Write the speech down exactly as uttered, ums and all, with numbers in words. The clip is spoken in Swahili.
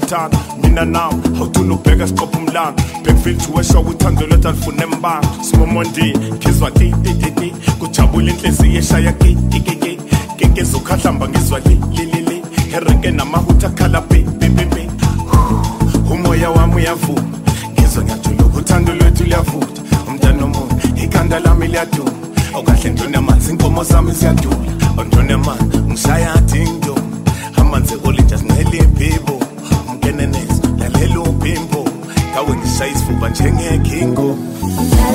uthanda mina nawe awuthulubheka siqopha umlando backfield to wesho uthando lwethu alifune mbanga simomondi ngizwa ti ti ti ti kujabula inhliziyo eshaya ki ki ki kengeza ukhahlamba ngizwa li li li li hereke namahutha khala pi pi pi pi umoya wami uyavuma ngizwa ngiyajuluka uthando lwethu luyavutha umntana omunye ikhanda lami liyaduma awukahle ntona amanzi inkomo zami ziyadula ntona amanzi ngishaya dingo amanzi olija sinele imbibo umkenenezi lalela uphimbo kawe ngishaya isifuba njengekingo